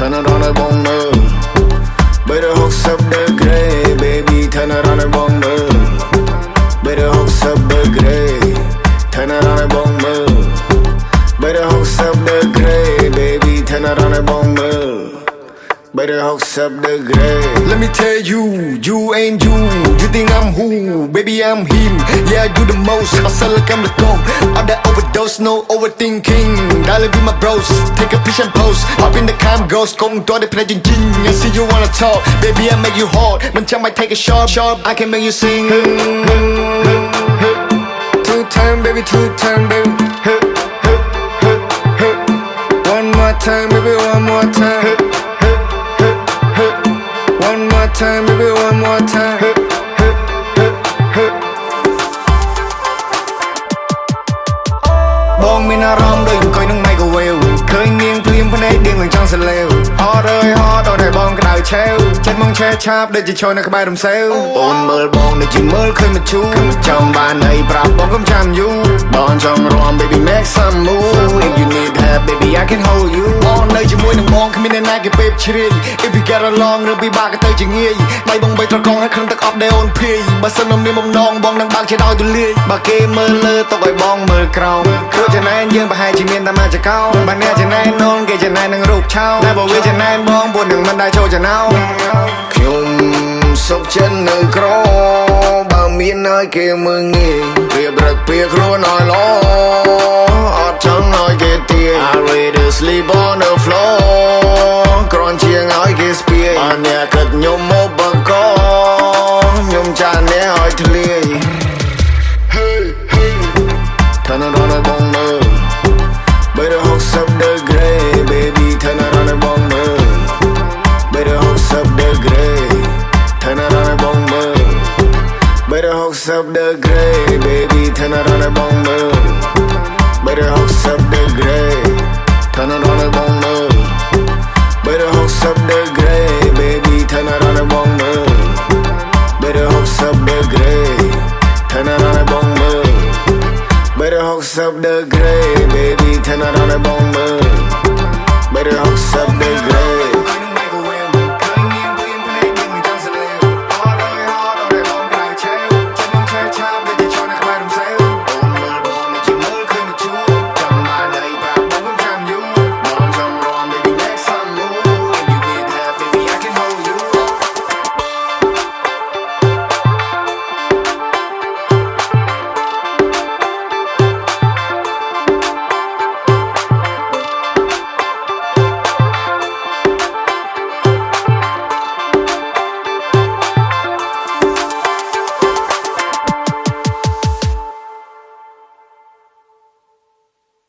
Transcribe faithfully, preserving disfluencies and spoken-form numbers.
turn it on a bomber. Better hooks up the grey, baby, turn it on a bomber. Better hooks up the grey, turn it on a bomber. Better hooks up the grey, baby, turn it on a bomber. Better hooks up the grey. Let me tell you, you ain't you. You think I'm who? Baby, I'm him. Yeah, I do the most. I sell like I'm the goat. All that overdose, no overthinking. Dial with my bros. Take a picture and post. Hop in the cam ghost. Kong do the play jing jing. I see you wanna talk. Baby, I make you hot. Man, I might take a shot. Sharp, I can make you sing. Two time, baby, two time, baby. One more time, baby, one more time. One more time, baby, one more time. Bong mình aram đôi coi nâng mai của whale. Khơi nghiêng phim phân ấy điên lần trong sân leo. Hot ơi hot, đôi này bong cái đào treo. Chết mong che chạp để chỉ cho nó cái bài đồng xeo. Ôn mơ bong để chỉ mơ khơi một chú. Trong bàn này bạp bong không chạm you. Bong trong rom baby make some move. If you need help baby I can hold you. Bong nơi chỉ môi nâng bong không nên ai cái babe chiri. If you get along rồi bị ba cái tay chỉ nghe. Đây bong bay tròn con hay khăn tắc up để ôn phi. Bà sân nông đi mong nong bong nâng bạc chỉ đau tôi lia. Bà kê mơ lơ tao gọi bong mơ crown. Cho nên dương bà hai chỉ miền ta mà chỉ cao. Bà nè chỉ nên nôn kể chỉ nên nâng rụp trao. Nè bảo vệ chỉ nên bong buồn đừng mình đại châu chỉ nào. Nhung sốc chân nơi cỏ. Bà miền nơi kia mơ nghe. Việc rực việc luôn nói lo. Ọt trắng nói kê tia. I rather sleep on the floor. Còn chiêng nói kê spia. Bà nè cất nhung mô bằng có. Nhung cha nè hỏi thử lia. Turn it on a bomber. Better hooks up the grey, baby, turn it on a bomber. Better hooks up the grey, turn it on a bomber. Better hooks up the grey, baby, turn it on a bomber. Better hooks up the grey, turn it on a bomber. Better hooks up the grey, baby, turn it on a bomber. Better hooks up the grey, turn it on a bomber. Better hooks up the grey, baby, turn it on a bomber. Better hooks up the grey.